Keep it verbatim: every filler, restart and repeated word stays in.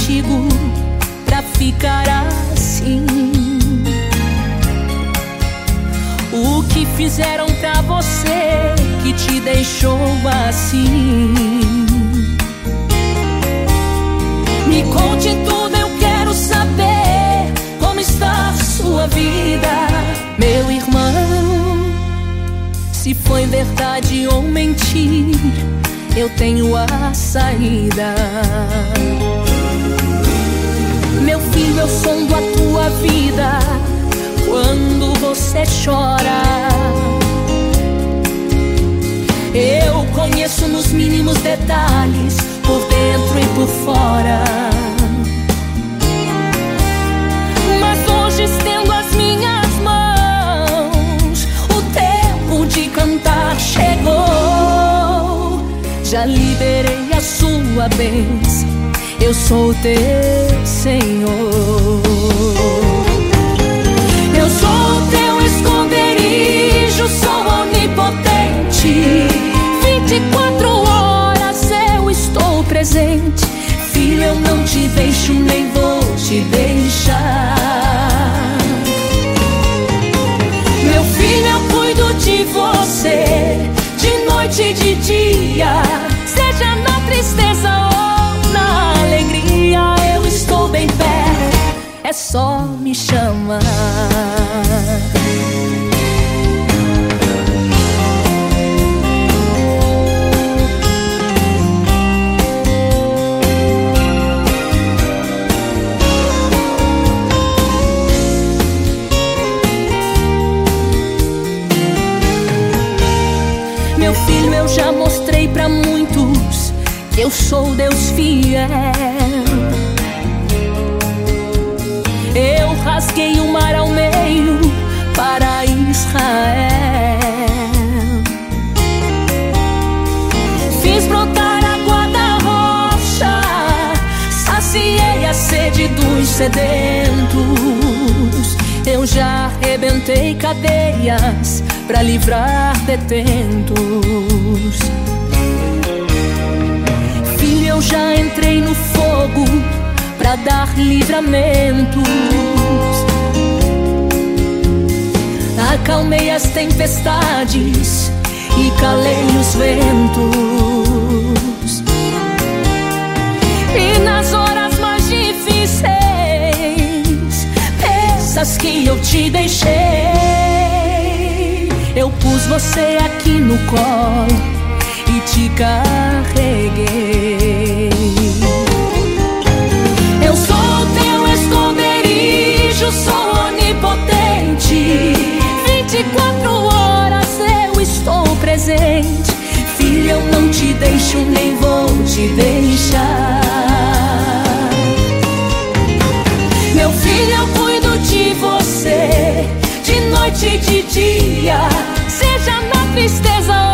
contigo pra ficar assim. O que fizeram pra você que te deixou assim? Me conte tudo, eu quero saber como está a sua vida, meu irmão. Se foi verdade ou mentira, eu tenho a saída. Meu filho, eu sondo a tua vida quando você chora. Eu conheço nos mínimos detalhes, por dentro e por fora. Mas hoje estendo as minhas mãos, o tempo de cantar chegou. Já liberei a sua bênção, eu sou teu Senhor. Eu sou o teu esconderijo, sou onipotente. Vinte e quatro horas eu estou presente. Filho, eu não te deixo, nem vou te deixar. Meu filho, eu cuido de você, de noite e de dia. Seja na tristeza ou na alegria, eu estou bem perto, é só me chamar. Meu filho, eu já mostrei pra muitos que eu sou Deus fiel. Eu rasguei o mar ao meio para Israel. Fiz brotar água da rocha, saciei a sede dos sedentos. Eu já arrebentei cadeias pra livrar detentos. Filho, eu já entrei no fogo pra dar livramentos. Acalmei as tempestades e calei os ventos. E nas horas mais difíceis, pensas que eu te deixei, eu pus você aqui no colo e te carreguei. Eu sou teu esconderijo, sou onipotente. Vinte e quatro horas eu estou presente. Filho, eu não te deixo, nem vou te deixar. Meu filho, eu cuido de você, de noite e de dia. Seja na tristeza